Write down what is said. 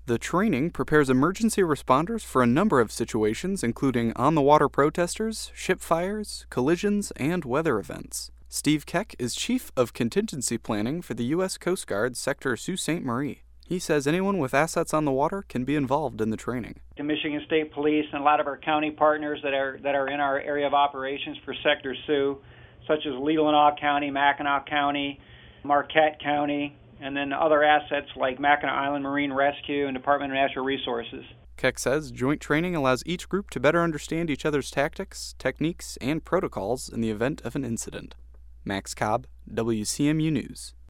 The training prepares emergency responders for a number of situations, including on-the-water protesters, ship fires, collisions, and weather events. Steve Keck is Chief of Contingency Planning for the U.S. Coast Guard Sector Sault Ste. Marie. He says anyone with assets on the water can be involved in the training. The Michigan State Police and a lot of our county partners that are in our area of operations for Sector Sioux, such as Leelanau County, Mackinac County, Marquette County, and then other assets like Mackinac Island Marine Rescue and Department of Natural Resources. Keck says joint training allows each group to better understand each other's tactics, techniques, and protocols in the event of an incident. Max Cobb, WCMU News.